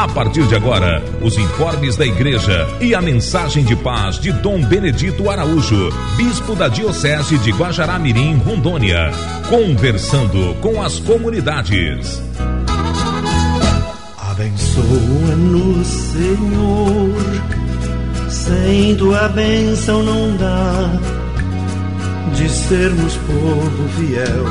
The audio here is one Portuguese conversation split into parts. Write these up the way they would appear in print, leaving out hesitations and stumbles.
A partir de agora, os informes da igreja e a mensagem de paz de Dom Benedito Araújo, bispo da Diocese de Guajará-Mirim, Rondônia, conversando com as comunidades. Abençoa-nos, Senhor, sem tua bênção não dá de sermos povo fiel.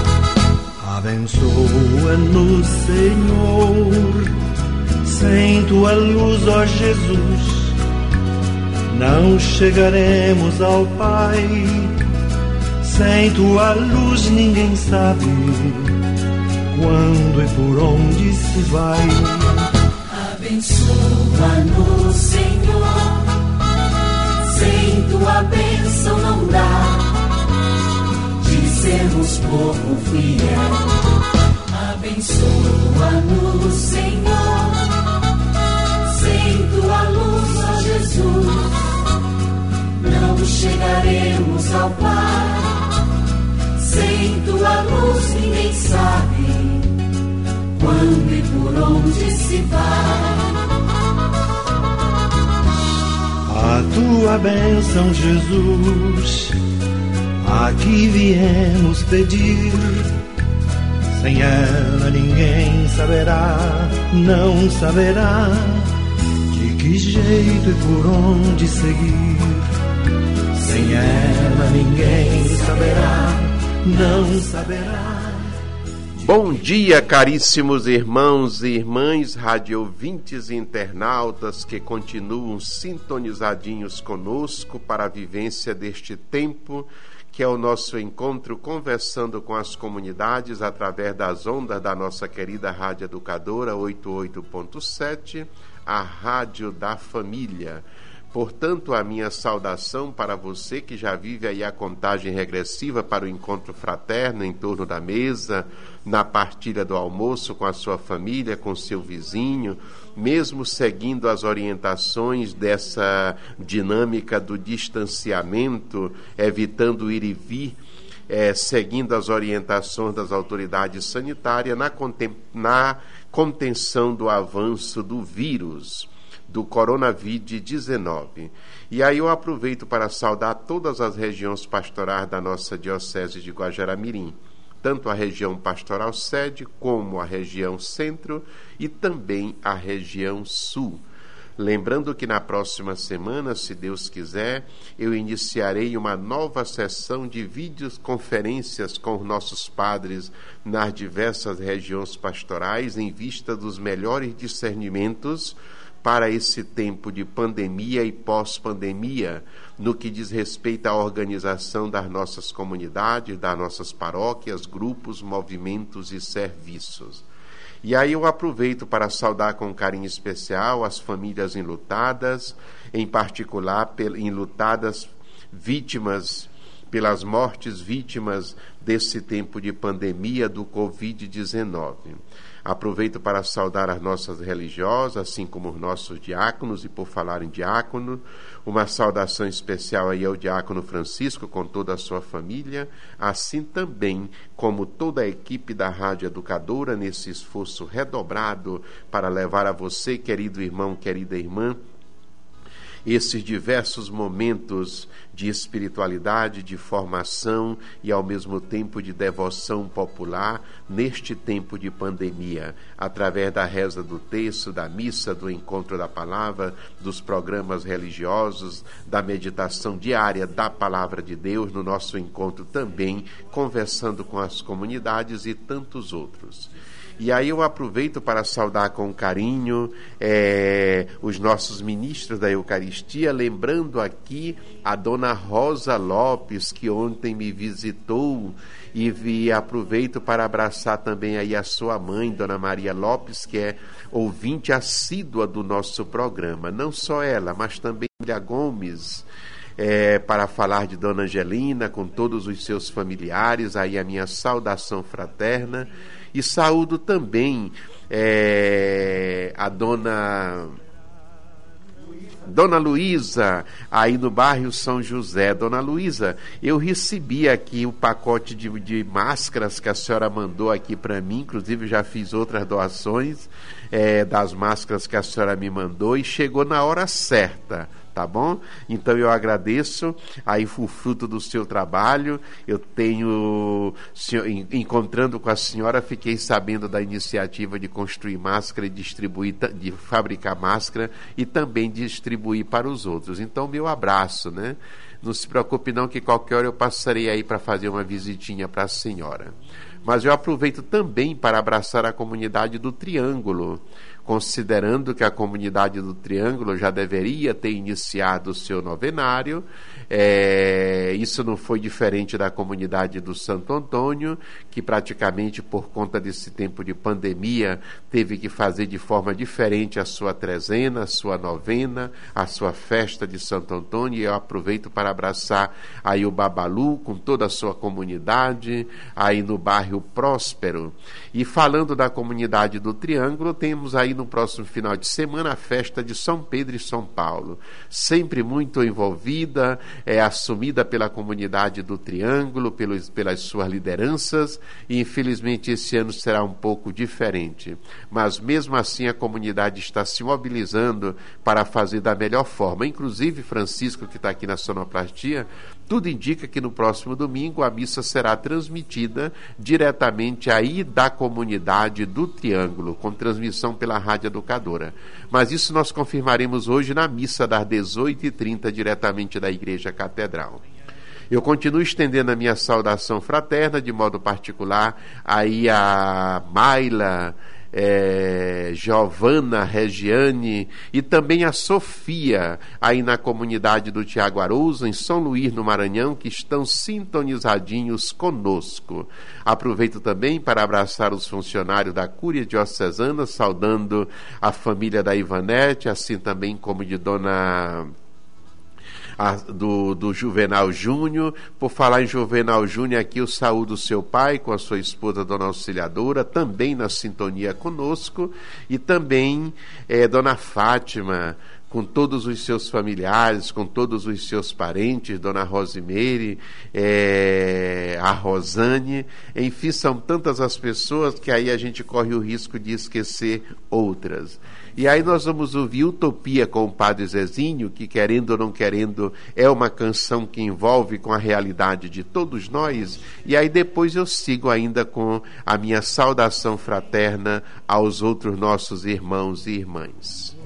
Abençoa-nos, Senhor, sem tua luz, ó Jesus, não chegaremos ao Pai. Sem tua luz ninguém sabe quando e por onde se vai. Abençoa-nos, Senhor, sem tua bênção não dá de sermos povo fiel. Abençoa-nos, Senhor, sem tua luz, ó Jesus, não chegaremos ao Pai. Sem tua luz ninguém sabe quando e por onde se vai. A tua bênção, Jesus, aqui viemos pedir. Sem ela ninguém saberá, não saberá de que jeito e por onde seguir. Sem ela ninguém saberá, não saberá. Bom dia, caríssimos irmãos e irmãs, radiovintes e internautas que continuam sintonizadinhos conosco para a vivência deste tempo, que é o nosso encontro conversando com as comunidades através das ondas da nossa querida Rádio Educadora 88.7, a Rádio da Família. Portanto, a minha saudação para você que já vive aí a contagem regressiva para o encontro fraterno em torno da mesa, na partilha do almoço com a sua família, com seu vizinho, mesmo seguindo as orientações dessa dinâmica do distanciamento, evitando ir e vir, seguindo as orientações das autoridades sanitárias na contenção do avanço do vírus, do Coronavírus-19. E aí eu aproveito para saudar todas as regiões pastorais da nossa Diocese de Guajará-Mirim, tanto a região pastoral sede, como a região centro e também a região sul. Lembrando que na próxima semana, se Deus quiser, eu iniciarei uma nova sessão de videoconferências com os nossos padres nas diversas regiões pastorais, em vista dos melhores discernimentos para esse tempo de pandemia e pós-pandemia, no que diz respeito à organização das nossas comunidades, das nossas paróquias, grupos, movimentos e serviços. E aí eu aproveito para saudar com carinho especial as famílias enlutadas, em particular enlutadas vítimas, pelas mortes vítimas desse tempo de pandemia do Covid-19. Aproveito para saudar as nossas religiosas, assim como os nossos diáconos, e por falar em diácono, uma saudação especial aí ao diácono Francisco com toda a sua família, assim também como toda a equipe da Rádio Educadora nesse esforço redobrado para levar a você, querido irmão, querida irmã, esses diversos momentos de espiritualidade, de formação e ao mesmo tempo de devoção popular neste tempo de pandemia, através da reza do texto, da missa, do encontro da palavra, dos programas religiosos, da meditação diária da palavra de Deus, no nosso encontro também, conversando com as comunidades e tantos outros. E aí eu aproveito para saudar com carinho os nossos ministros da Eucaristia, lembrando aqui a dona Rosa Lopes, que ontem me visitou, e aproveito para abraçar também aí a sua mãe, dona Maria Lopes, que é ouvinte assídua do nosso programa. Não só ela, mas também Lília Gomes, para falar de dona Angelina, com todos os seus familiares, aí a minha saudação fraterna. E saúdo também a dona Dona Luísa, aí no bairro São José. Dona Luísa, eu recebi aqui o pacote de máscaras que a senhora mandou aqui para mim, inclusive já fiz outras doações das máscaras que a senhora me mandou e chegou na hora certa. Tá bom? Então eu agradeço aí o fruto do seu trabalho. Eu tenho, encontrando com a senhora, fiquei sabendo da iniciativa de construir máscara e distribuir, de fabricar máscara e também distribuir para os outros. Então, meu abraço, né? Não se preocupe não, que qualquer hora eu passarei aí para fazer uma visitinha para a senhora. Mas eu aproveito também para abraçar a comunidade do Triângulo, considerando que a comunidade do Triângulo já deveria ter iniciado o seu novenário. Isso não foi diferente da comunidade do Santo Antônio, que praticamente por conta desse tempo de pandemia teve que fazer de forma diferente a sua trezena, a sua novena, a sua festa de Santo Antônio. E eu aproveito para abraçar aí o Babalu com toda a sua comunidade aí no bairro Próspero. E falando da comunidade do Triângulo, temos aí no próximo final de semana a festa de São Pedro e São Paulo, sempre muito envolvida, assumida pela comunidade do Triângulo, pelas suas lideranças, e infelizmente esse ano será um pouco diferente, mas mesmo assim a comunidade está se mobilizando para fazer da melhor forma. Inclusive Francisco, que está aqui na sonoplastia, tudo indica que no próximo domingo a missa será transmitida diretamente aí da comunidade do Triângulo, com transmissão pela Rádio Educadora. Mas isso nós confirmaremos hoje na missa das 18h30, diretamente da Igreja Catedral. Eu continuo estendendo a minha saudação fraterna, de modo particular, aí a Maila, Giovana, Regiane e também a Sofia, aí na comunidade do Tiago Arousa, em São Luís, no Maranhão, que estão sintonizadinhos conosco. Aproveito também para abraçar os funcionários da Cúria Diocesana, saudando a família da Ivanete, assim também como de Dona... do Juvenal Júnior. Por falar em Juvenal Júnior, aqui eu saúdo o seu pai com a sua esposa Dona Auxiliadora, também na sintonia conosco, e também Dona Fátima, com todos os seus familiares, com todos os seus parentes, Dona Rosimeire, a Rosane, enfim, são tantas as pessoas que aí a gente corre o risco de esquecer outras. E aí nós vamos ouvir Utopia com o Padre Zezinho, que querendo ou não querendo é uma canção que envolve com a realidade de todos nós, e aí depois eu sigo ainda com a minha saudação fraterna aos outros nossos irmãos e irmãs.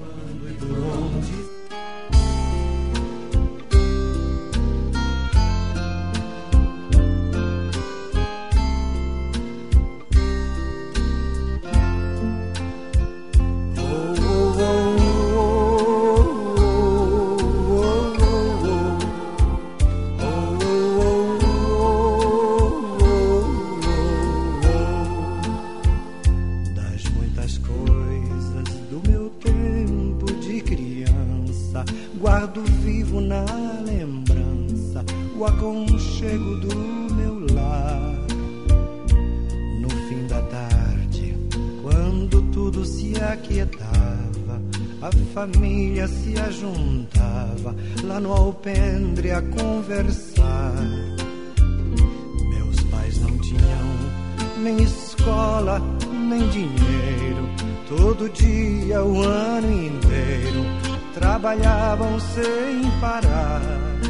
Guardo vivo na lembrança o aconchego do meu lar. No fim da tarde, quando tudo se aquietava, a família se ajuntava lá no alpendre a conversar. Meus pais não tinham nem escola, nem dinheiro. Todo dia, o ano inteiro, trabalhavam sem parar.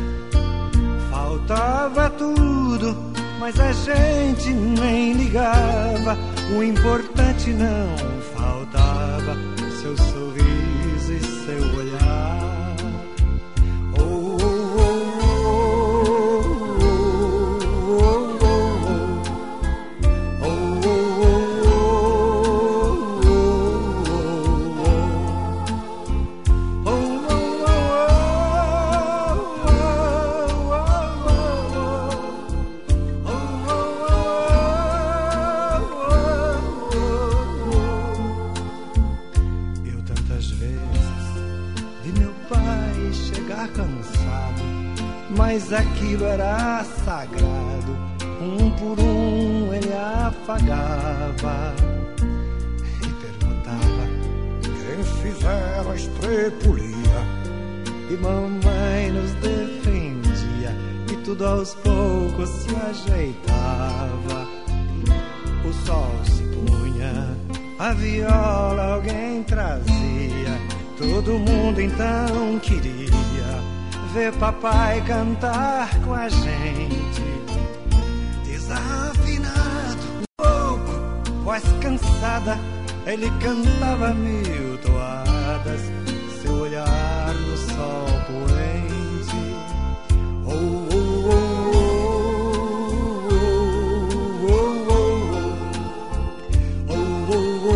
Faltava tudo, mas a gente nem ligava. O importante não faltava, seu sorriso e seu olhar. Oh, oh, oh, oh, oh, mas aquilo era sagrado, um por um ele afagava e perguntava: quem fizer a estrepulia e mamãe nos defendia, e tudo aos poucos se ajeitava. O sol se punha, a viola alguém trazia, todo mundo então queria ver papai cantar com a gente. Desafinado, pouco, voz cansada, ele cantava 1000 toadas, seu olhar no sol poente. Oh, oh, oh, oh, oh, oh, oh, oh,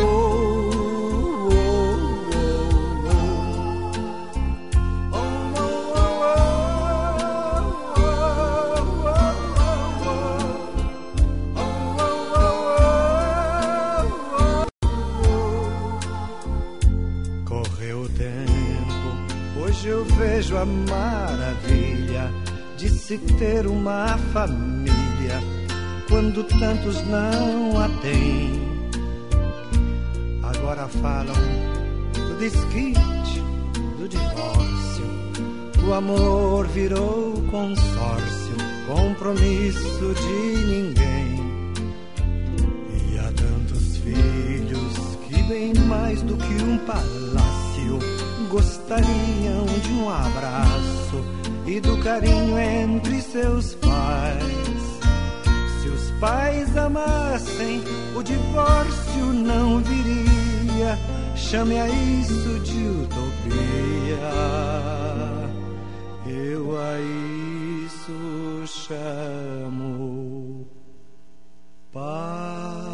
eu vejo a maravilha de se ter uma família quando tantos não a têm. Agora falam do desquite, do divórcio, o amor virou consórcio, compromisso de ninguém. E há tantos filhos que bem mais do que um palácio gostariam de um abraço e do carinho entre seus pais. Se os pais amassem, o divórcio não viria. Chame a isso de utopia. Eu a isso chamo paz.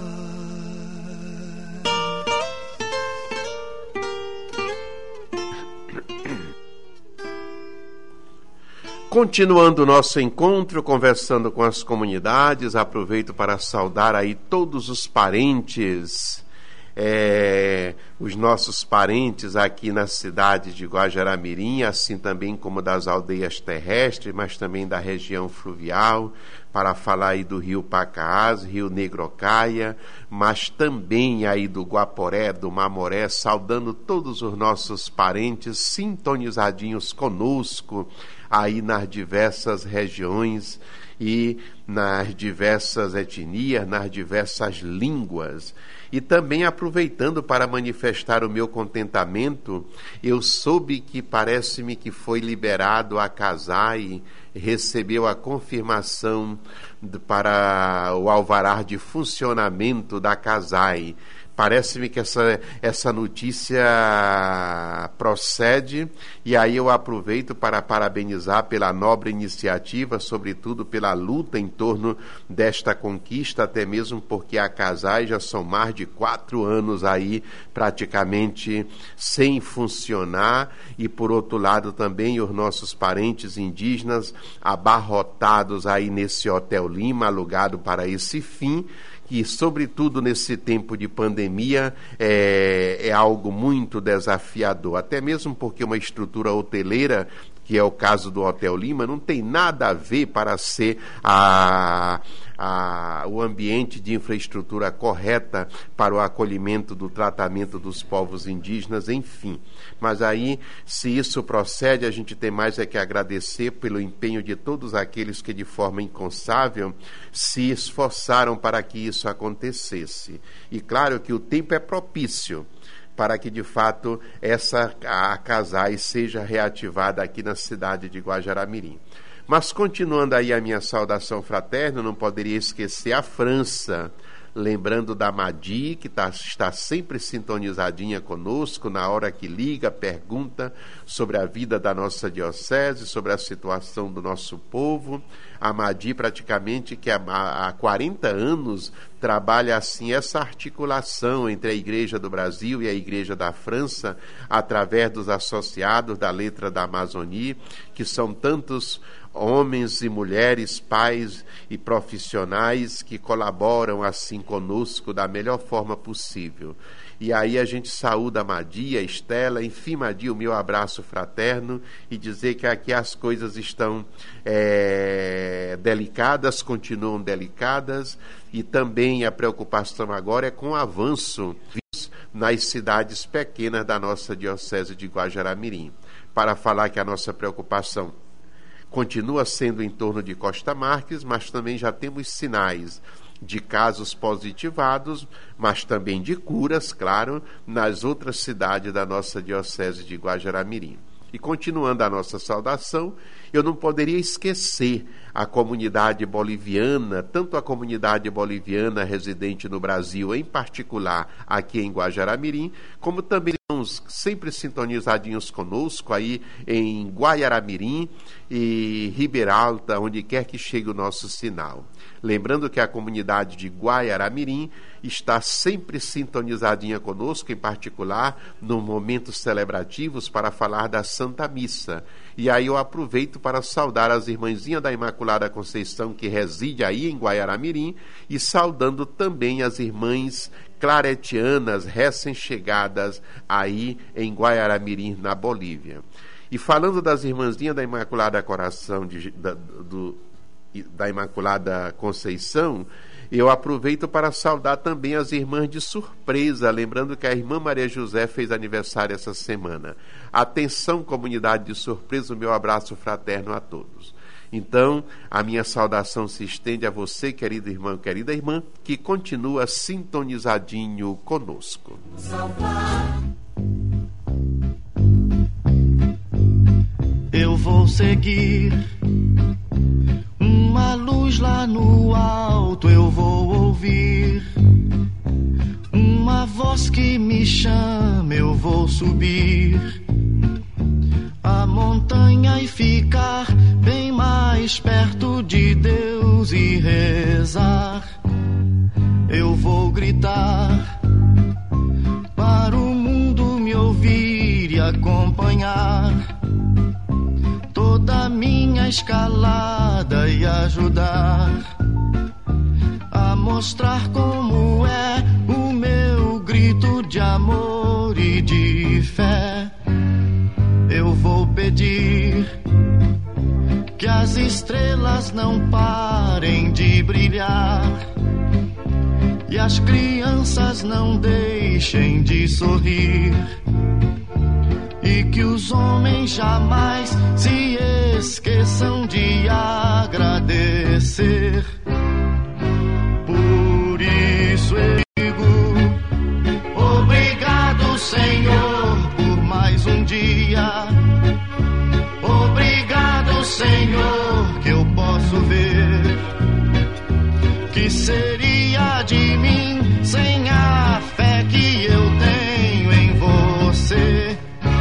Continuando o nosso encontro, conversando com as comunidades, aproveito para saudar aí todos os parentes, os nossos parentes aqui na cidade de Guajará-Mirim, assim também como das aldeias terrestres, mas também da região fluvial, para falar aí do Rio Pacaás, Rio Negrocaia, mas também aí do Guaporé, do Mamoré, saudando todos os nossos parentes sintonizadinhos conosco, aí nas diversas regiões e nas diversas etnias, nas diversas línguas. E também aproveitando para manifestar o meu contentamento, eu soube que parece-me que foi liberado a CASAI, recebeu a confirmação para o alvará de funcionamento da CASAI. Parece-me que essa notícia procede, e aí eu aproveito para parabenizar pela nobre iniciativa, sobretudo pela luta em torno desta conquista, até mesmo porque a CASAI já são mais de 4 anos aí praticamente sem funcionar, e por outro lado também os nossos parentes indígenas abarrotados aí nesse Hotel Lima, alugado para esse fim, que, sobretudo nesse tempo de pandemia, é algo muito desafiador, até mesmo porque uma estrutura hoteleira, que é o caso do Hotel Lima, não tem nada a ver para ser o ambiente de infraestrutura correta para o acolhimento do tratamento dos povos indígenas, enfim. Mas aí, se isso procede, a gente tem mais é que agradecer pelo empenho de todos aqueles que de forma incansável se esforçaram para que isso acontecesse. E claro que o tempo é propício para que de fato a CASAI seja reativada aqui na cidade de Guajará-Mirim. Mas continuando aí a minha saudação fraterna, não poderia esquecer a França, lembrando da Madi, que está sempre sintonizadinha conosco, na hora que liga, pergunta sobre a vida da nossa diocese, sobre a situação do nosso povo. A Madi, praticamente, que há 40 anos trabalha assim essa articulação entre a Igreja do Brasil e a Igreja da França, através dos associados da Letra da Amazônia, que são tantos homens e mulheres, pais e profissionais que colaboram assim conosco da melhor forma possível. E aí a gente saúda a Madi, a Estela, enfim, Madi, o meu abraço fraterno, e dizer que aqui as coisas estão delicadas, continuam delicadas, e também a preocupação agora é com o avanço nas cidades pequenas da nossa diocese de Guajará-Mirim. para falar que a nossa preocupação continua sendo em torno de Costa Marques, mas também já temos sinais de casos positivados, mas também de curas, claro, nas outras cidades da nossa diocese de Guajará-Mirim. E continuando a nossa saudação, eu não poderia esquecer a comunidade boliviana, tanto a comunidade boliviana residente no Brasil, em particular aqui em Guajará-Mirim, como também irmãos sempre sintonizadinhos conosco aí em Guaiará-Mirim e Ribeira Alta, onde quer que chegue o nosso sinal. Lembrando que a comunidade de Guaiará-Mirim está sempre sintonizadinha conosco, em particular nos momentos celebrativos para falar da Santa Missa. E aí eu aproveito para saudar as irmãzinhas da Imaculada Conceição que reside aí em Guaiará-Mirim e saudando também as irmãs claretianas recém-chegadas aí em Guaiará-Mirim, na Bolívia. E falando das irmãzinhas da Imaculada Coração da Imaculada Conceição, eu aproveito para saudar também as irmãs de Surpresa, lembrando que a irmã Maria José fez aniversário essa semana. Atenção, comunidade de Surpresa, o meu abraço fraterno a todos. Então, a minha saudação se estende a você, querido irmão, querida irmã, que continua sintonizadinho conosco. Eu vou seguir uma luz lá no alto, eu vou ouvir uma voz que me chama, eu vou subir a montanha e ficar bem mais perto de Deus e rezar. Eu vou gritar para o mundo me ouvir e acompanhar toda a minha escalada e ajudar a mostrar como é o meu grito de amor e de fé. Eu vou pedir que as estrelas não parem de brilhar e as crianças não deixem de sorrir, e que os homens jamais se esqueçam de agradecer. Por isso eu digo obrigado, Senhor, por mais um dia. Obrigado, Senhor, que eu posso ver. Que seria de mim sem a fé que eu tenho em você?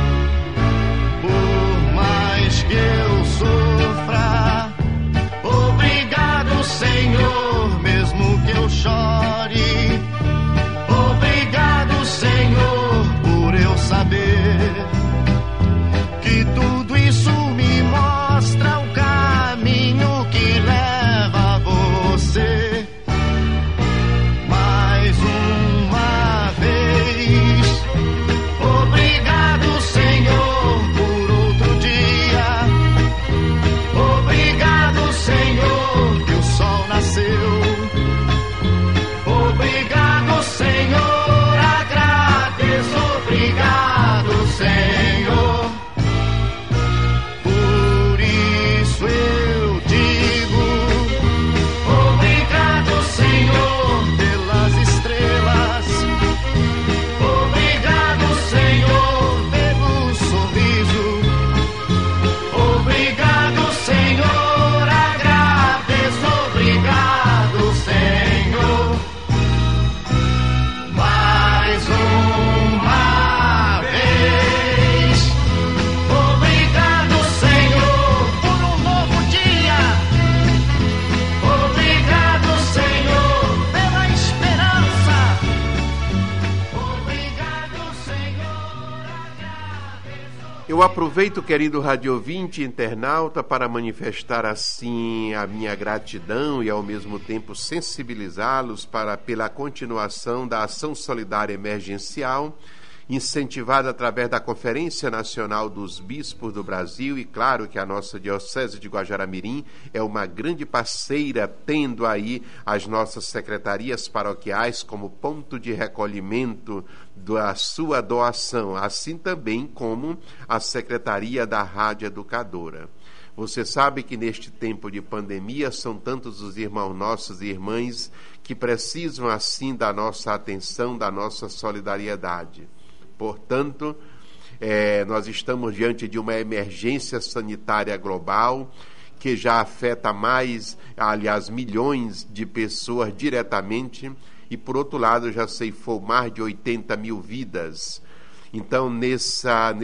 Eu sofra, obrigado, Senhor, mesmo que eu chore. Obrigado, Senhor, por eu saber que tudo isso me mostra o caminho que leva a você. Mais uma vez, obrigado, Senhor, por outro dia. Obrigado, Senhor, que o sol nasceu. Obrigado, Senhor, agradeço. Obrigado, Senhor. Por isso eu digo obrigado, Senhor, pelas estrelas. Obrigado, Senhor, pelo sorriso. Obrigado, Senhor, agradeço. Obrigado, Senhor. Mais uma vez. Obrigado, Senhor, por um novo dia. Obrigado, Senhor, pela esperança. Obrigado, Senhor, agradeço. Eu aproveito, querido radiovinte internauta, para manifestar assim a minha gratidão e ao mesmo tempo sensibilizá-los pela continuação da ação solidária emergencial incentivada através da Conferência Nacional dos Bispos do Brasil, e claro que a nossa Diocese de Guajará-Mirim é uma grande parceira, tendo aí as nossas secretarias paroquiais como ponto de recolhimento da sua doação, assim também como a Secretaria da Rádio Educadora. Você sabe que neste tempo de pandemia são tantos os irmãos nossos e irmãs que precisam assim da nossa atenção, da nossa solidariedade. Portanto, nós estamos diante de uma emergência sanitária global que já afeta milhões de pessoas diretamente e, por outro lado, já ceifou mais de 80 mil vidas. Então, nessa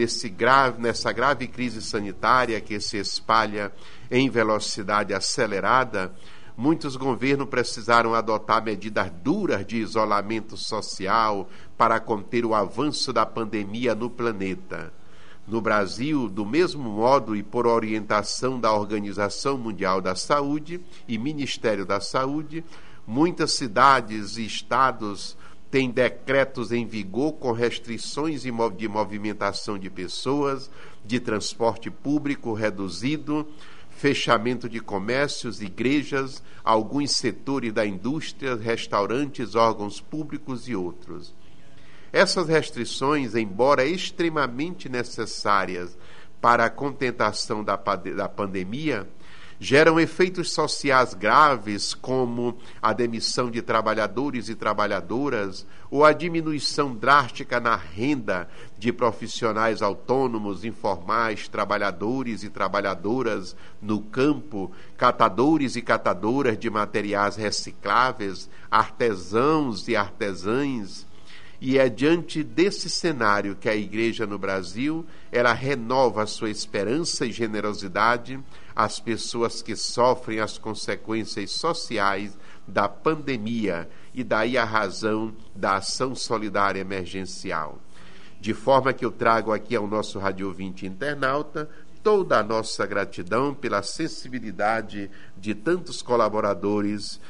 grave crise sanitária que se espalha em velocidade acelerada, muitos governos precisaram adotar medidas duras de isolamento social para conter o avanço da pandemia no planeta. No Brasil, do mesmo modo e por orientação da Organização Mundial da Saúde e Ministério da Saúde, muitas cidades e estados têm decretos em vigor com restrições de movimentação de pessoas, de transporte público reduzido, fechamento de comércios, igrejas, alguns setores da indústria, restaurantes, órgãos públicos e outros. Essas restrições, embora extremamente necessárias para a contentação da pandemia, geram efeitos sociais graves, como a demissão de trabalhadores e trabalhadoras ou a diminuição drástica na renda de profissionais autônomos, informais, trabalhadores e trabalhadoras no campo, catadores e catadoras de materiais recicláveis, artesãos e artesãs. E é diante desse cenário que a Igreja no Brasil, ela renova a sua esperança e generosidade às pessoas que sofrem as consequências sociais da pandemia, e daí a razão da ação solidária emergencial. De forma que eu trago aqui ao nosso rádio ouvinte internauta toda a nossa gratidão pela sensibilidade de tantos colaboradores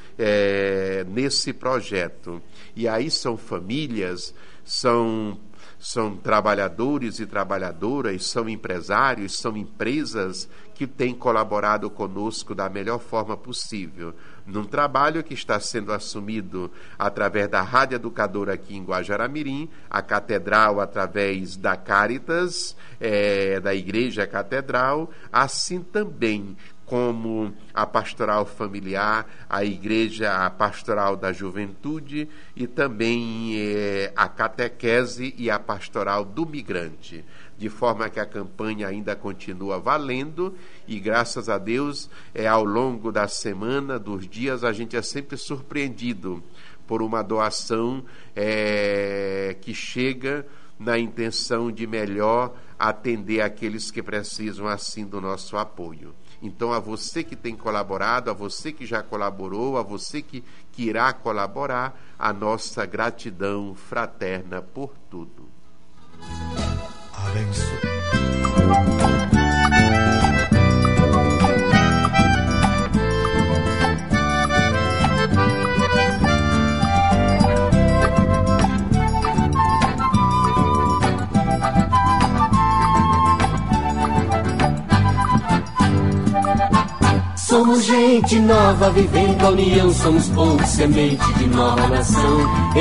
nesse projeto. E aí são famílias, são trabalhadores e trabalhadoras, são empresários, são empresas que têm colaborado conosco da melhor forma possível, num trabalho que está sendo assumido através da Rádio Educadora aqui em Guajará-Mirim, a Catedral através da Caritas, da Igreja Catedral, assim também como a pastoral familiar, a igreja, a pastoral da juventude e também a catequese e a pastoral do migrante, de forma que a campanha ainda continua valendo e, graças a Deus, ao longo da semana, dos dias, a gente é sempre surpreendido por uma doação que chega na intenção de melhor atender aqueles que precisam assim do nosso apoio. Então, a você que tem colaborado, a você que já colaborou, a você que irá colaborar, a nossa gratidão fraterna por tudo. Somos gente nova vivendo a união, somos povo semente de nova nação.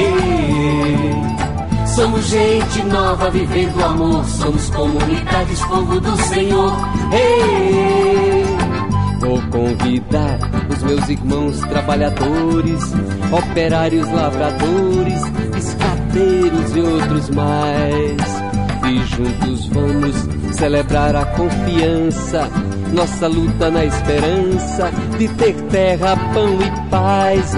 Somos gente nova vivendo o amor, somos comunidades, povo do Senhor. Vou convidar os meus irmãos trabalhadores, operários, lavradores, escateiros e outros mais. E juntos vamos celebrar a confiança, nossa luta na esperança de ter terra, pão e paz.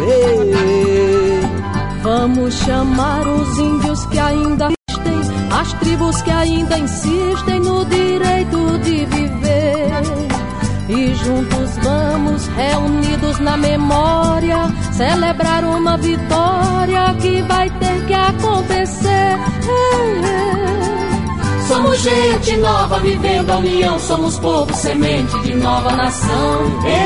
Vamos chamar os índios que ainda existem, as tribos que ainda insistem no direito de viver. E juntos vamos, reunidos na memória, celebrar uma vitória que vai ter que acontecer. Somos gente nova vivendo a união, somos povo semente de nova nação.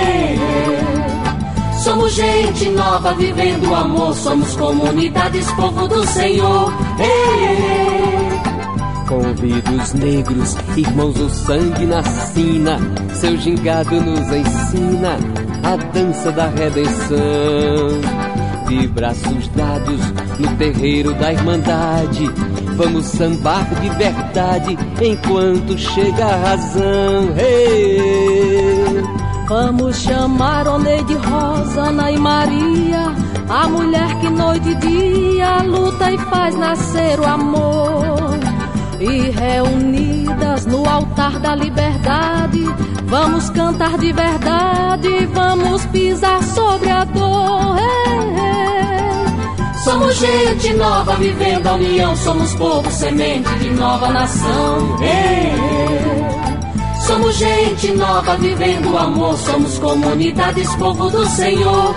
Somos gente nova vivendo o amor, somos comunidades, povo do Senhor. Convido os negros, irmãos, o sangue na sina, seu gingado nos ensina a dança da redenção. De braços dados no terreiro da Irmandade, vamos sambar de verdade enquanto chega a razão. Hey! Vamos chamar Oneide, Rosa, Ana e Maria, a mulher que noite e dia luta e faz nascer o amor. E reunidas no altar da liberdade, vamos cantar de verdade, vamos pisar sobre a dor. Somos gente nova vivendo a união, somos povo semente de nova nação. Somos gente nova vivendo o amor, somos comunidades, povo do Senhor.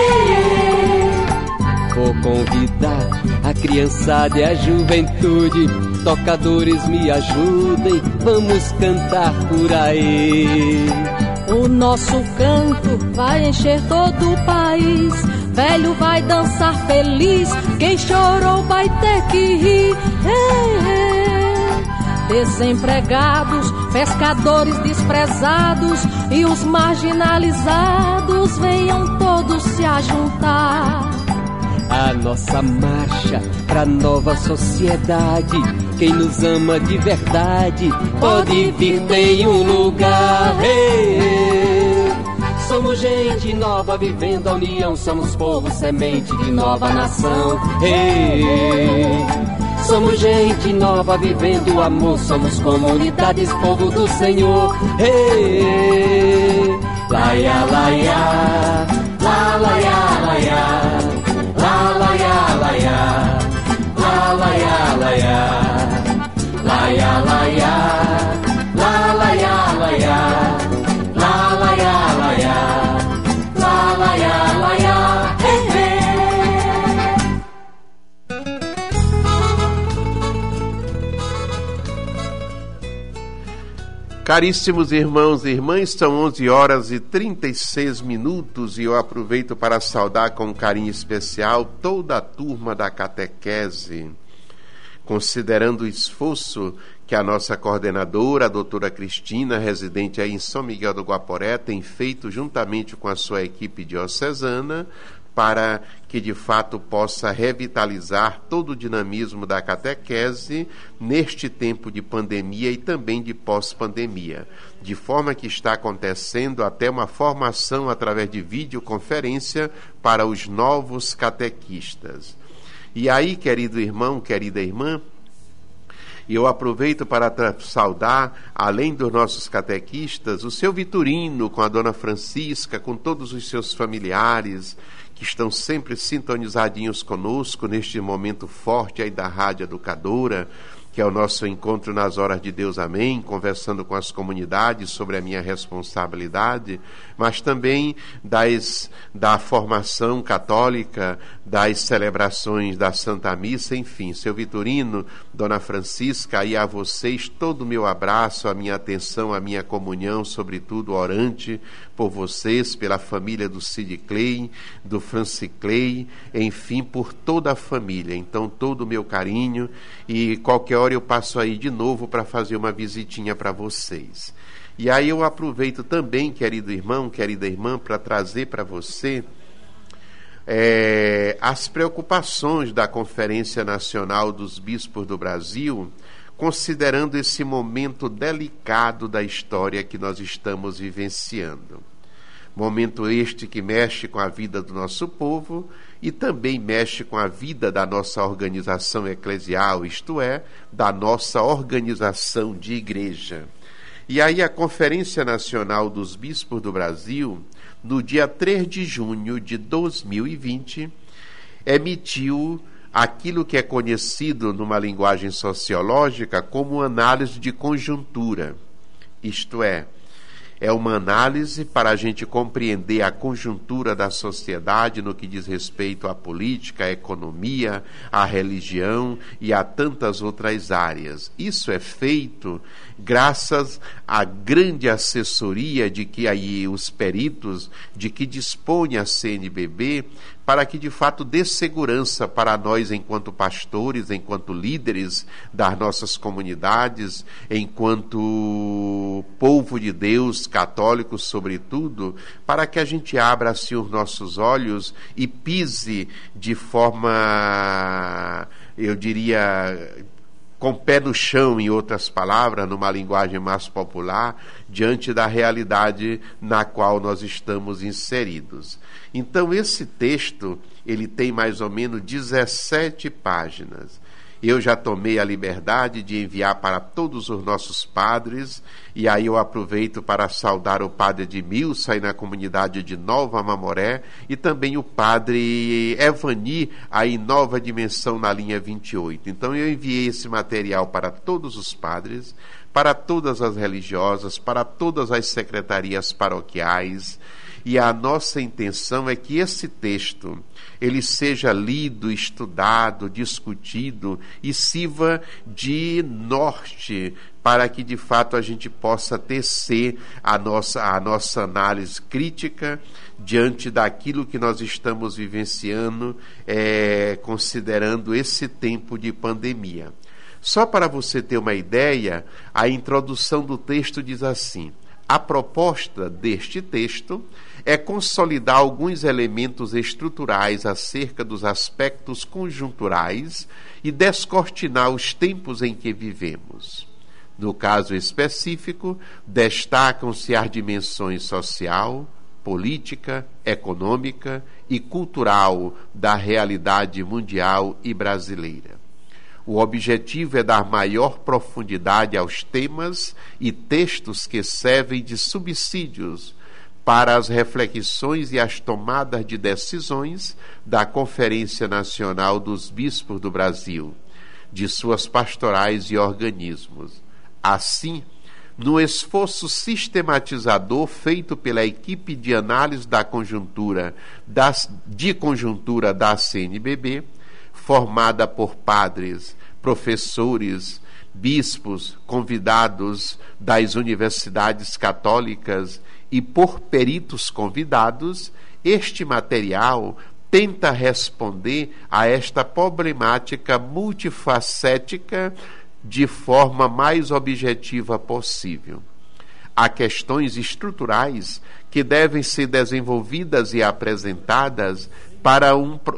Vou convidar a criançada e a juventude, tocadores me ajudem, vamos cantar por aí. O nosso canto vai encher todo o país, velho vai dançar feliz, quem chorou vai ter que rir. Desempregados, pescadores desprezados e os marginalizados, venham todos se ajuntar. A nossa marcha pra nova sociedade, quem nos ama de verdade pode vir, tem um lugar. Somos gente nova vivendo a união, somos povo semente de nova nação. Somos gente nova vivendo o amor, somos comunidades, povo do Senhor. Laia, laia, la, laia, laia. La la ya la ya, la la ya la ya, la ya la ya, la la ya la ya, la la ya la ya, la la ya la ya, hey, Caríssimos irmãos e irmãs, são 11 horas e 36 minutos e eu aproveito para saudar com carinho especial toda a turma da catequese, considerando o esforço que a nossa coordenadora, a doutora Cristina, residente aí em São Miguel do Guaporé, tem feito juntamente com a sua equipe diocesana, para que de fato possa revitalizar todo o dinamismo da catequese neste tempo de pandemia e também de pós-pandemia, de forma que está acontecendo até uma formação através de videoconferência para os novos catequistas. E aí, querido irmão, querida irmã, eu aproveito para saudar, além dos nossos catequistas, o seu Vitorino, com a dona Francisca, com todos os seus familiares, que estão sempre sintonizadinhos conosco neste momento forte aí da Rádio Educadora, que é o nosso encontro nas horas de Deus, amém, conversando com as comunidades sobre a minha responsabilidade, mas também da formação católica, das celebrações da Santa Missa, enfim. Seu Vitorino, dona Francisca, e a vocês todo o meu abraço, a minha atenção, a minha comunhão, sobretudo orante por vocês, pela família do Cid Clay, do Francis Clay, enfim, por toda a família. Então, todo o meu carinho, e qualquer hora eu passo aí de novo para fazer uma visitinha para vocês. E aí eu aproveito também, querido irmão, querida irmã, para trazer para você as preocupações da Conferência Nacional dos Bispos do Brasil, considerando esse momento delicado da história que nós estamos vivenciando. Momento este que mexe com a vida do nosso povo e também mexe com a vida da nossa organização eclesial, isto é, da nossa organização de igreja. E aí a Conferência Nacional dos Bispos do Brasil, no dia 3 de junho de 2020, emitiu aquilo que é conhecido numa linguagem sociológica como análise de conjuntura, isto é uma análise para a gente compreender a conjuntura da sociedade no que diz respeito à política, à economia, à religião e a tantas outras áreas. Isso é feito graças à grande assessoria de que aí os peritos, de que dispõe a CNBB, para que de fato dê segurança para nós enquanto pastores, enquanto líderes das nossas comunidades, enquanto povo de Deus, católicos sobretudo, para que a gente abra assim os nossos olhos e pise de forma, eu diria, com pé no chão, em outras palavras, numa linguagem mais popular, diante da realidade na qual nós estamos inseridos. Então, esse texto, ele tem mais ou menos 17 páginas. Eu já tomei a liberdade de enviar para todos os nossos padres, e aí eu aproveito para saudar o padre Edmilson aí na comunidade de Nova Mamoré, e também o padre Evani aí em Nova Dimensão na linha 28. Então eu enviei esse material para todos os padres, para todas as religiosas, para todas as secretarias paroquiais, e a nossa intenção é que esse texto ele seja lido, estudado, discutido e sirva de norte para que de fato a gente possa tecer a nossa análise crítica diante daquilo que nós estamos vivenciando, considerando esse tempo de pandemia. Só para você ter uma ideia, a introdução do texto diz assim: a proposta deste texto é consolidar alguns elementos estruturais acerca dos aspectos conjunturais e descortinar os tempos em que vivemos. No caso específico, destacam-se as dimensões social, política, econômica e cultural da realidade mundial e brasileira. O objetivo é dar maior profundidade aos temas e textos que servem de subsídios para as reflexões e as tomadas de decisões da Conferência Nacional dos Bispos do Brasil, de suas pastorais e organismos. Assim, no esforço sistematizador feito pela equipe de análise da conjuntura da CNBB, formada por padres, professores, bispos, convidados das universidades católicas e por peritos convidados, este material tenta responder a esta problemática multifacética de forma mais objetiva possível. Há questões estruturais que devem ser desenvolvidas e apresentadas para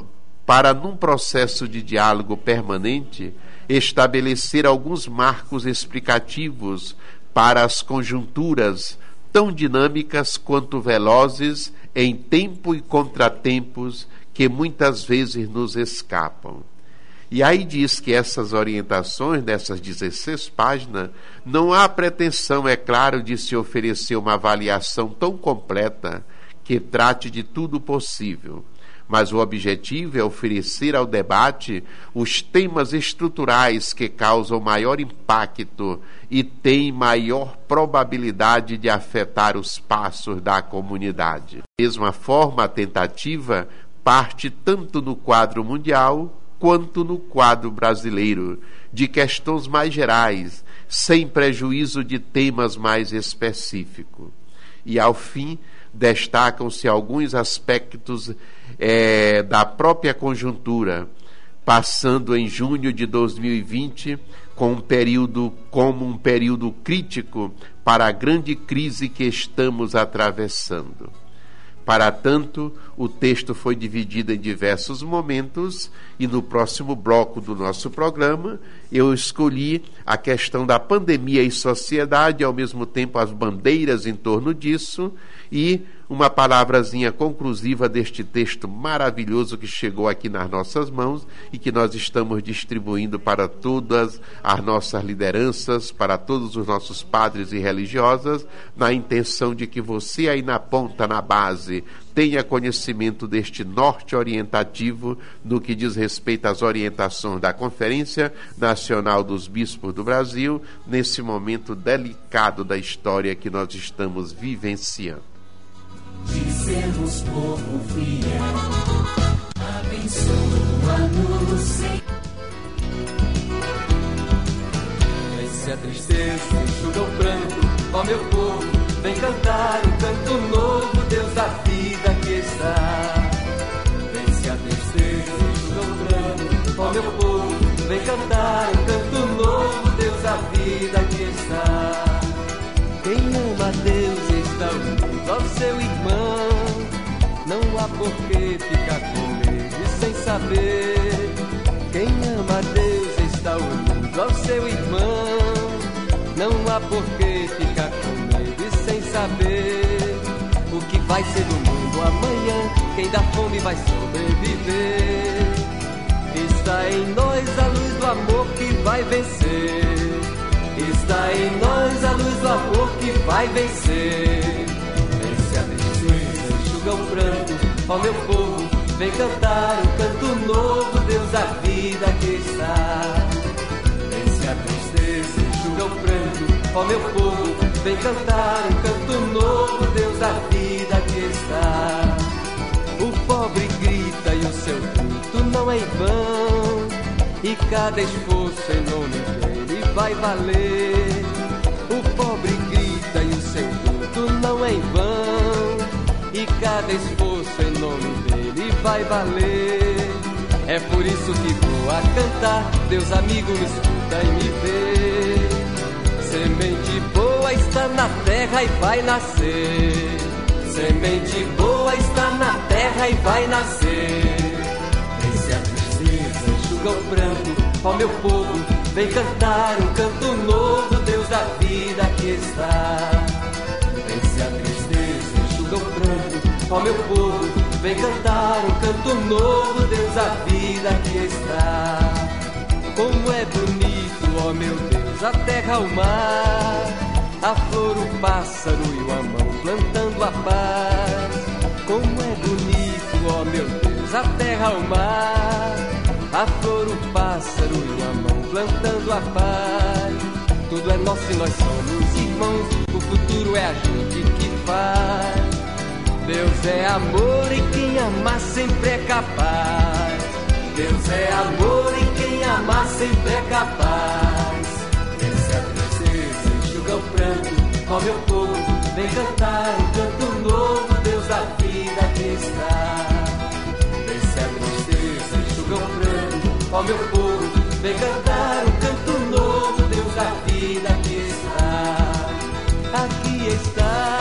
num processo de diálogo permanente, estabelecer alguns marcos explicativos para as conjunturas tão dinâmicas quanto velozes em tempo e contratempos que muitas vezes nos escapam. E aí diz que essas orientações, dessas 16 páginas, não há pretensão, é claro, de se oferecer uma avaliação tão completa que trate de tudo possível. Mas o objetivo é oferecer ao debate os temas estruturais que causam maior impacto e têm maior probabilidade de afetar os passos da comunidade. Da mesma forma, a tentativa parte tanto no quadro mundial quanto no quadro brasileiro, de questões mais gerais, sem prejuízo de temas mais específicos. E, ao fim, destacam-se alguns aspectos da própria conjuntura, passando em junho de 2020 como um período crítico para a grande crise que estamos atravessando. Para tanto, o texto foi dividido em diversos momentos e no próximo bloco do nosso programa eu escolhi a questão da pandemia e sociedade, ao mesmo tempo as bandeiras em torno disso e uma palavrazinha conclusiva deste texto maravilhoso que chegou aqui nas nossas mãos e que nós estamos distribuindo para todas as nossas lideranças, para todos os nossos padres e religiosas, na intenção de que você aí na ponta, na base, tenha conhecimento deste norte orientativo no que diz respeito às orientações da Conferência Nacional dos Bispos do Brasil, nesse momento delicado da história que nós estamos vivenciando. De sermos povo fiel, abençoa-nos, Senhor. Desce a tristeza, enxuga o pranto, ó meu povo, vem cantar um canto novo, Deus da vida que está. cantar um canto novo, Deus, a vida aqui está. Quem ama a Deus está unido ao seu irmão, não há por que ficar com medo e sem saber. Quem ama a Deus está unido ao seu irmão, não há por que ficar com medo e sem saber. O que vai ser do mundo amanhã, quem dá fome vai sobreviver. Está em nós a luz do amor que vai vencer. Está em nós a luz do amor que vai vencer. Vence a tristeza, enxuga o pranto, ó meu povo, vem cantar um canto novo, Deus, a vida que está. Vence a tristeza, enxuga o pranto, ó meu povo, vem cantar um canto novo, Deus, a vida que está. O pobre grita e o seu grito não é em vão, e cada esforço em nome dele vai valer. O pobre grita e o seu grito não é em vão, e cada esforço em nome dele vai valer. É por isso que vou a cantar, Deus amigo me escuta e me vê. Semente boa está na terra e vai nascer. Semente boa está na terra e vai nascer. Vence a tristeza, enxuga o pranto, ó meu povo, vem cantar um canto novo, Deus, a vida que está. Vence a tristeza, enxuga o pranto, ó meu povo, vem cantar um canto novo, Deus, a vida que está. Como é bonito, ó meu Deus, a terra, o mar, a flor, o pássaro e o amão plantando a paz. Como é bonito, ó meu Deus, a terra, o mar, a flor, o pássaro e o amão plantando a paz. Tudo é nosso e nós somos irmãos, o futuro é a gente que faz. Deus é amor e quem amar sempre é capaz. Deus é amor e quem amar sempre é capaz. Vence a tristeza, enxuga o pranto, ó meu povo, vem cantar um canto novo, Deus, a vida que está. Vence a tristeza, enxuga o pranto, ó meu povo, vem cantar um canto novo, Deus, a vida que está. Aqui está.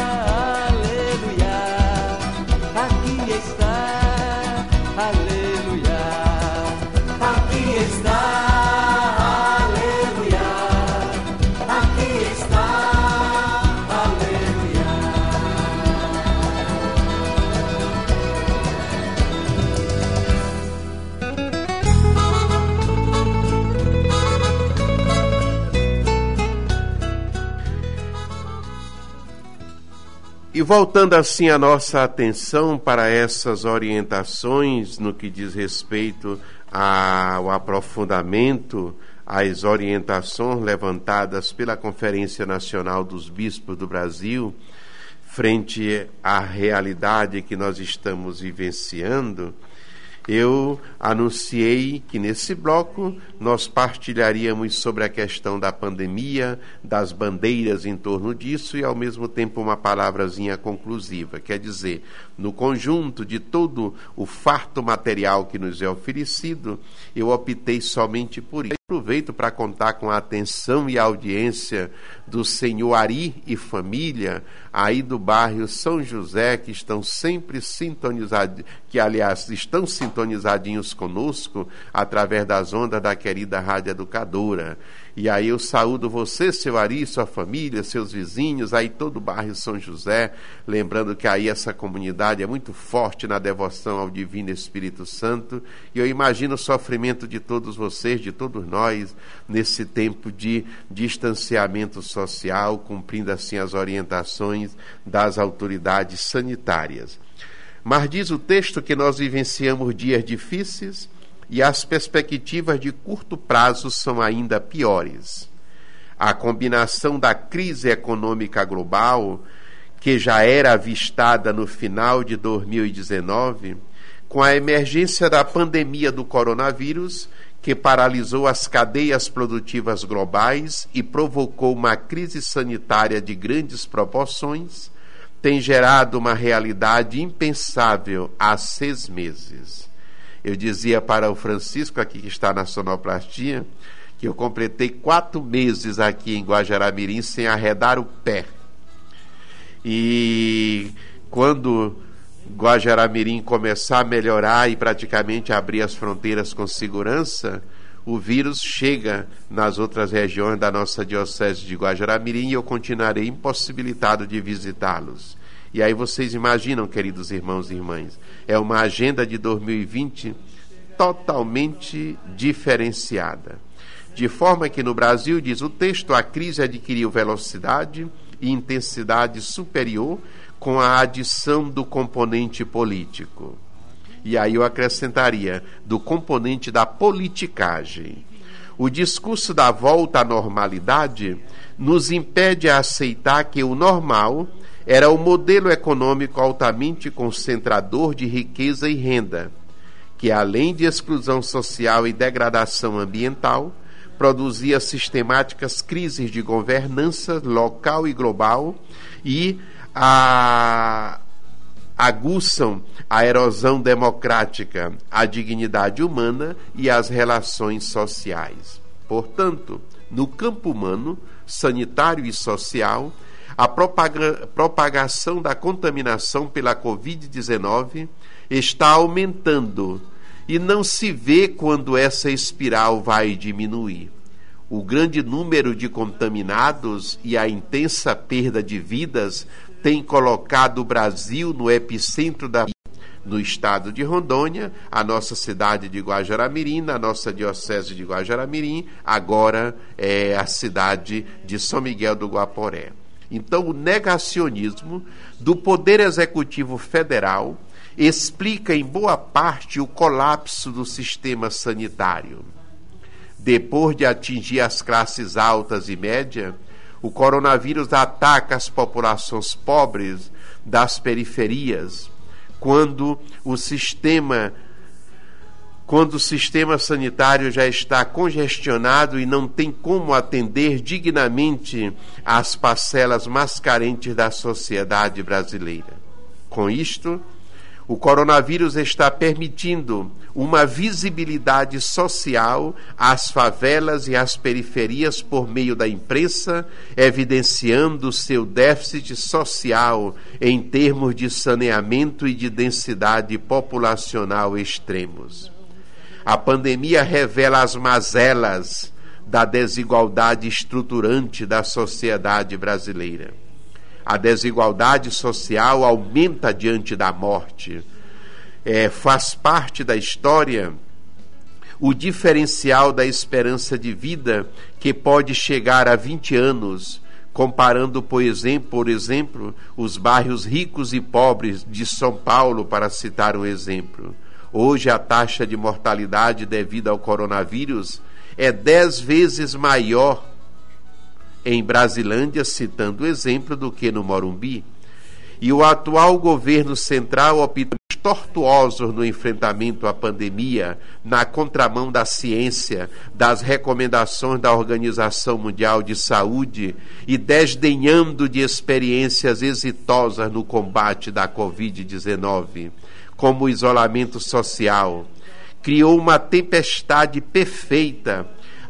E voltando assim a nossa atenção para essas orientações no que diz respeito ao aprofundamento, às orientações levantadas pela Conferência Nacional dos Bispos do Brasil, frente à realidade que nós estamos vivenciando, eu anunciei que nesse bloco nós partilharíamos sobre a questão da pandemia, das bandeiras em torno disso e ao mesmo tempo uma palavrazinha conclusiva, quer dizer, no conjunto de todo o farto material que nos é oferecido, eu optei somente por isso. Aproveito para contar com a atenção e a audiência do senhor Ari e família, aí do bairro São José, que estão sempre sintonizados, que aliás estão sintonizadinhos conosco através das ondas da querida Rádio Educadora. E aí eu saúdo você, seu Ari, sua família, seus vizinhos, aí todo o bairro São José, lembrando que aí essa comunidade é muito forte na devoção ao Divino Espírito Santo, e eu imagino o sofrimento de todos vocês, de todos nós, nesse tempo de distanciamento social, cumprindo assim as orientações das autoridades sanitárias. Mas diz o texto que nós vivenciamos dias difíceis, e as perspectivas de curto prazo são ainda piores. A combinação da crise econômica global, que já era avistada no final de 2019, com a emergência da pandemia do coronavírus, que paralisou as cadeias produtivas globais e provocou uma crise sanitária de grandes proporções, tem gerado uma realidade impensável há 6 meses. Eu dizia para o Francisco, aqui que está na sonoplastia, que eu completei 4 meses aqui em Guajará-Mirim sem arredar o pé. E quando Guajará-Mirim começar a melhorar e praticamente abrir as fronteiras com segurança, o vírus chega nas outras regiões da nossa diocese de Guajará-Mirim e eu continuarei impossibilitado de visitá-los. E aí vocês imaginam, queridos irmãos e irmãs, é uma agenda de 2020 totalmente diferenciada. De forma que no Brasil, diz o texto, a crise adquiriu velocidade e intensidade superior com a adição do componente político. E aí eu acrescentaria, do componente da politicagem. O discurso da volta à normalidade nos impede a aceitar que o normal era o modelo econômico altamente concentrador de riqueza e renda, que além de exclusão social e degradação ambiental, produzia sistemáticas crises de governança local e global e aguçam a erosão democrática, a dignidade humana e as relações sociais. Portanto, no campo humano, sanitário e social, a propagação da contaminação pela Covid-19 está aumentando e não se vê quando essa espiral vai diminuir. O grande número de contaminados e a intensa perda de vidas tem colocado o Brasil no epicentro no estado de Rondônia, a nossa cidade de Guajará-Mirim, na nossa diocese de Guajará-Mirim, agora é a cidade de São Miguel do Guaporé. Então, o negacionismo do Poder Executivo Federal explica em boa parte o colapso do sistema sanitário. Depois de atingir as classes altas e médias, o coronavírus ataca as populações pobres das periferias, quando o sistema sanitário já está congestionado e não tem como atender dignamente as parcelas mais carentes da sociedade brasileira. Com isto, o coronavírus está permitindo uma visibilidade social às favelas e às periferias por meio da imprensa, evidenciando seu déficit social em termos de saneamento e de densidade populacional extremos. A pandemia revela as mazelas da desigualdade estruturante da sociedade brasileira. A desigualdade social aumenta diante da morte. Faz parte da história o diferencial da esperança de vida, que pode chegar a 20 anos, comparando, por exemplo, os bairros ricos e pobres de São Paulo, para citar um exemplo. Hoje a taxa de mortalidade devido ao coronavírus é 10 vezes maior em Brasilândia, citando o exemplo, do que no Morumbi. E o atual governo central opta tortuosos no enfrentamento à pandemia, na contramão da ciência, das recomendações da Organização Mundial de Saúde e desdenhando de experiências exitosas no combate da Covid-19, como o isolamento social. Criou uma tempestade perfeita,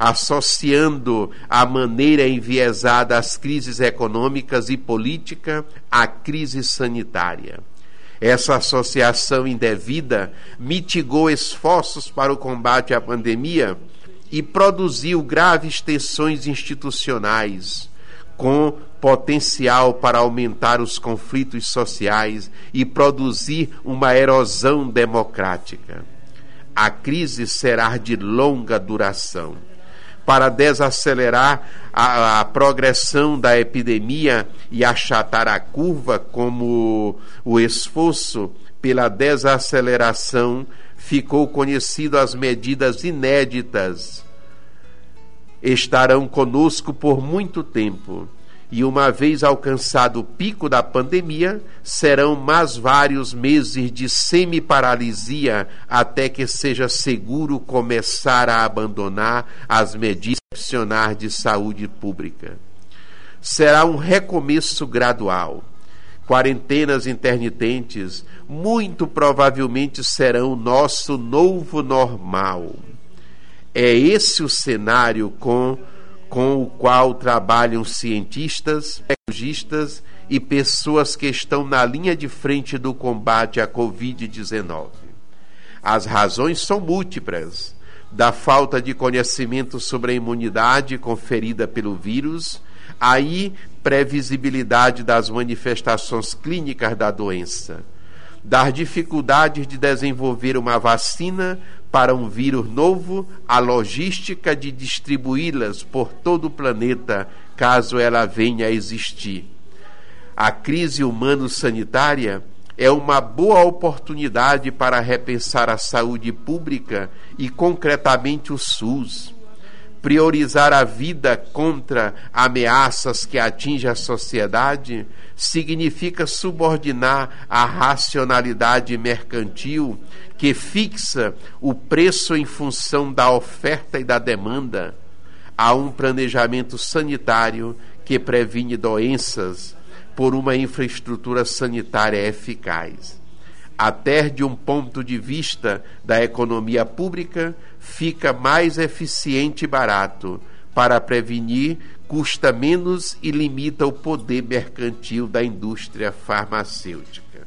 associando a maneira enviesada às crises econômicas e política à crise sanitária. Essa associação indevida mitigou esforços para o combate à pandemia e produziu graves tensões institucionais, com potencial para aumentar os conflitos sociais e produzir uma erosão democrática. A crise será de longa duração. Para desacelerar a progressão da epidemia e achatar a curva, como o esforço pela desaceleração, ficou conhecido as medidas inéditas. Estarão conosco por muito tempo. E uma vez alcançado o pico da pandemia, serão mais vários meses de semi-paralisia até que seja seguro começar a abandonar as medidas excepcionais de saúde pública. Será um recomeço gradual, quarentenas intermitentes, muito provavelmente serão o nosso novo normal. É esse o cenário com o qual trabalham cientistas, tecnologistas e pessoas que estão na linha de frente do combate à Covid-19. As razões são múltiplas, da falta de conhecimento sobre a imunidade conferida pelo vírus, à imprevisibilidade das manifestações clínicas da doença, das dificuldades de desenvolver uma vacina para um vírus novo, a logística de distribuí-las por todo o planeta, caso ela venha a existir. A crise humano-sanitária é uma boa oportunidade para repensar a saúde pública e, concretamente, o SUS. Priorizar a vida contra ameaças que atingem a sociedade significa subordinar a racionalidade mercantil que fixa o preço em função da oferta e da demanda a um planejamento sanitário que previne doenças por uma infraestrutura sanitária eficaz. Até de um ponto de vista da economia pública, fica mais eficiente e barato. Para prevenir, custa menos e limita o poder mercantil da indústria farmacêutica.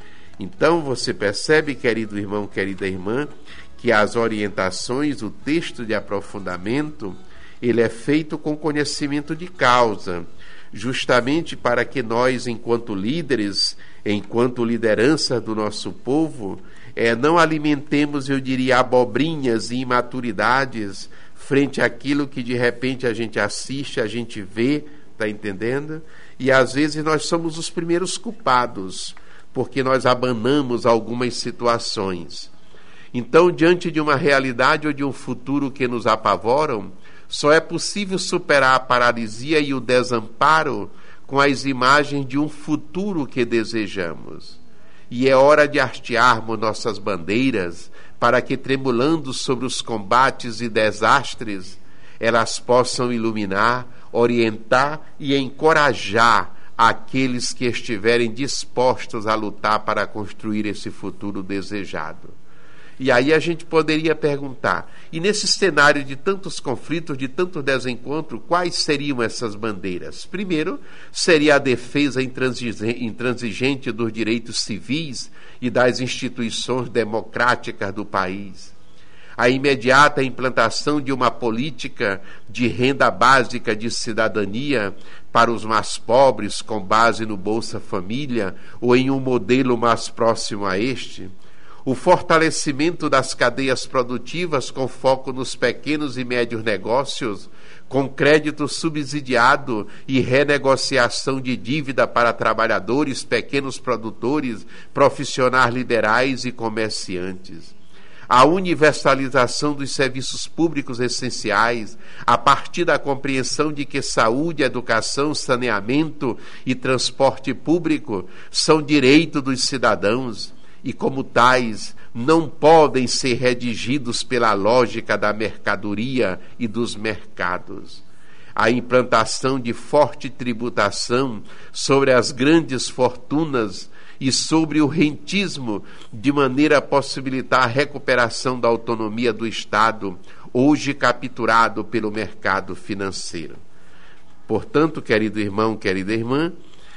Então, você percebe, querido irmão, querida irmã, que as orientações, o texto de aprofundamento, ele é feito com conhecimento de causa, justamente para que nós, enquanto líderes, enquanto liderança do nosso povo, não alimentemos, eu diria, abobrinhas e imaturidades frente àquilo que de repente a gente assiste, a gente vê, está entendendo? E às vezes nós somos os primeiros culpados, porque nós abanamos algumas situações. Então, diante de uma realidade ou de um futuro que nos apavoram, só é possível superar a paralisia e o desamparo com as imagens de um futuro que desejamos. E é hora de hastearmos nossas bandeiras para que, tremulando sobre os combates e desastres, elas possam iluminar, orientar e encorajar aqueles que estiverem dispostos a lutar para construir esse futuro desejado. E aí a gente poderia perguntar, e nesse cenário de tantos conflitos, de tanto desencontro, quais seriam essas bandeiras? Primeiro, seria a defesa intransigente dos direitos civis e das instituições democráticas do país. A imediata implantação de uma política de renda básica de cidadania para os mais pobres, com base no Bolsa Família, ou em um modelo mais próximo a este. O fortalecimento das cadeias produtivas com foco nos pequenos e médios negócios, com crédito subsidiado e renegociação de dívida para trabalhadores, pequenos produtores, profissionais liberais e comerciantes. A universalização dos serviços públicos essenciais, a partir da compreensão de que saúde, educação, saneamento e transporte público são direito dos cidadãos, e como tais não podem ser redigidos pela lógica da mercadoria e dos mercados. A implantação de forte tributação sobre as grandes fortunas e sobre o rentismo, de maneira a possibilitar a recuperação da autonomia do Estado, hoje capturado pelo mercado financeiro. Portanto, querido irmão, querida irmã,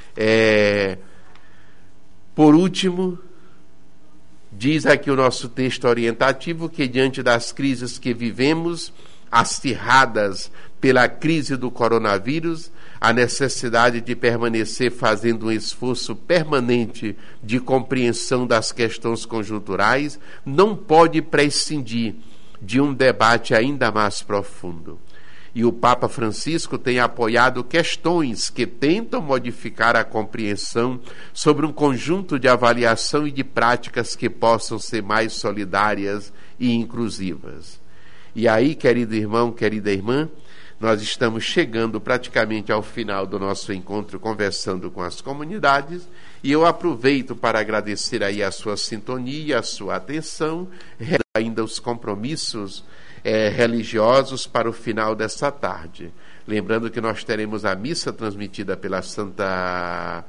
por último, diz aqui o nosso texto orientativo que, diante das crises que vivemos, acirradas pela crise do coronavírus, a necessidade de permanecer fazendo um esforço permanente de compreensão das questões conjunturais não pode prescindir de um debate ainda mais profundo. E o Papa Francisco tem apoiado questões que tentam modificar a compreensão sobre um conjunto de avaliação e de práticas que possam ser mais solidárias e inclusivas. E aí, querido irmão, querida irmã, nós estamos chegando praticamente ao final do nosso encontro conversando com as comunidades, e eu aproveito para agradecer aí a sua sintonia, a sua atenção, ainda os compromissos religiosos para o final dessa tarde. Lembrando que nós teremos a missa transmitida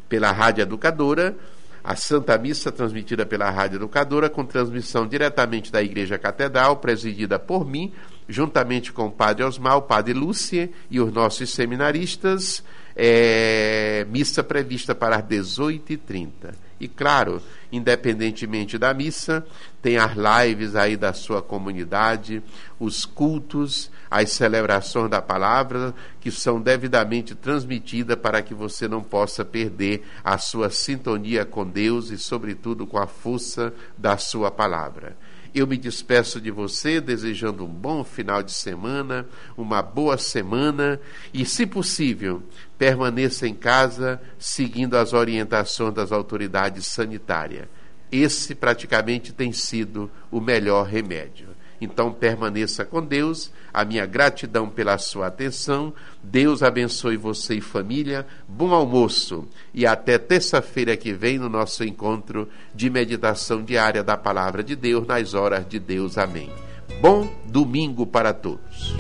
pela Rádio Educadora, a Santa Missa transmitida pela Rádio Educadora, com transmissão diretamente da Igreja Catedral, presidida por mim, juntamente com o Padre Osmar, o Padre Lúcia e os nossos seminaristas, missa prevista para as 18h30. E claro, independentemente da missa, tem as lives aí da sua comunidade, os cultos, as celebrações da palavra, que são devidamente transmitidas para que você não possa perder a sua sintonia com Deus e, sobretudo, com a força da sua palavra. Eu me despeço de você desejando um bom final de semana, uma boa semana e, se possível, permaneça em casa seguindo as orientações das autoridades sanitárias. Esse praticamente tem sido o melhor remédio. Então permaneça com Deus, a minha gratidão pela sua atenção, Deus abençoe você e família, bom almoço e até terça-feira que vem no nosso encontro de meditação diária da Palavra de Deus nas horas de Deus. Amém. Bom domingo para todos.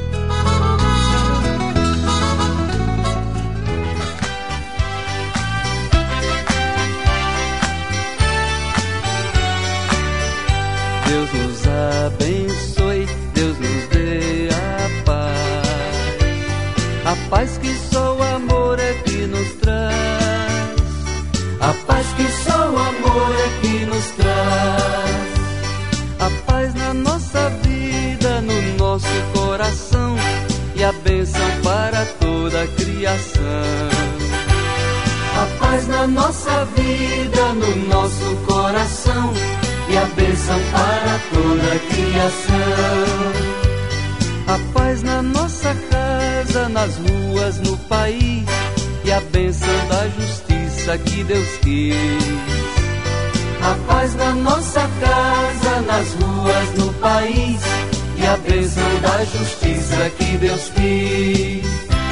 Deus nos abençoe, Deus nos dê a paz que só o amor é que nos traz, a paz que só o amor é que nos traz, a paz na nossa vida, no nosso coração e a bênção para toda a criação. A paz na nossa vida, no nosso coração e a bênção para toda a criação. A paz na nossa casa, nas ruas, no país e a bênção da justiça que Deus quis. A paz na nossa casa, nas ruas, no país e a bênção da justiça que Deus quis.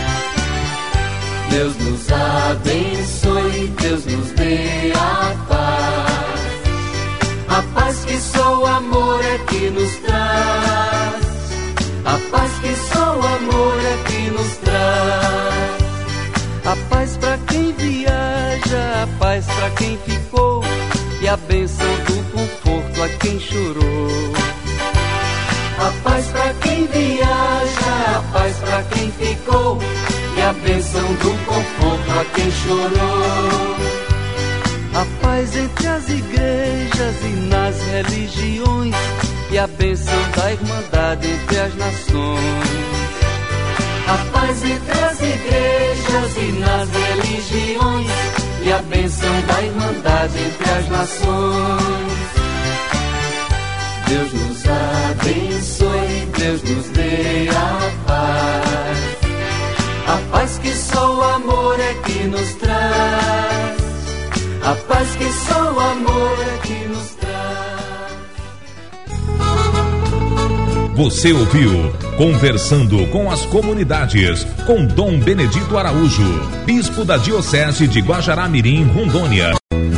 Deus nos abençoe, Deus nos dê a paz. A paz que só o amor é que nos traz, a paz que só o amor é que nos traz, a paz para quem viaja, a paz para quem ficou e a bênção do conforto a quem chorou. A paz para quem viaja, a paz para quem ficou e a bênção do conforto a quem chorou. A paz entre as igrejas e nas religiões e a bênção da irmandade entre as nações. A paz entre as igrejas e nas religiões e a bênção da irmandade entre as nações. Deus nos abençoe, Deus nos dê a paz. A paz que só o amor é que nos traz, a paz que só o amor é que nos traz. Você ouviu Conversando com as Comunidades, com Dom Benedito Araújo, Bispo da Diocese de Guajará-Mirim, Rondônia.